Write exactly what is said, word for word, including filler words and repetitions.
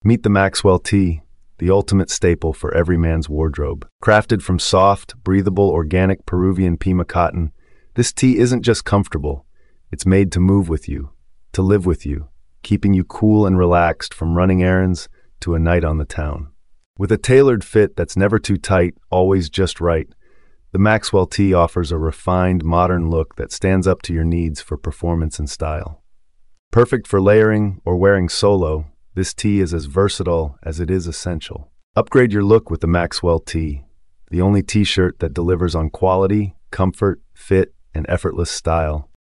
Meet the Maxwell tee, the ultimate staple for every man's wardrobe. Crafted from soft, breathable, organic Peruvian Pima cotton, this tee isn't just comfortable, it's made to move with you, to live with you, keeping you cool and relaxed from running errands to a night on the town. With a tailored fit that's never too tight, always just right, the Maxwell tee offers a refined, modern look that stands up to your needs for performance and style. Perfect for layering or wearing solo, this tee is as versatile as it is essential. Upgrade your look with the Maxwell tee, the only t-shirt that delivers on quality, comfort, fit, and effortless style.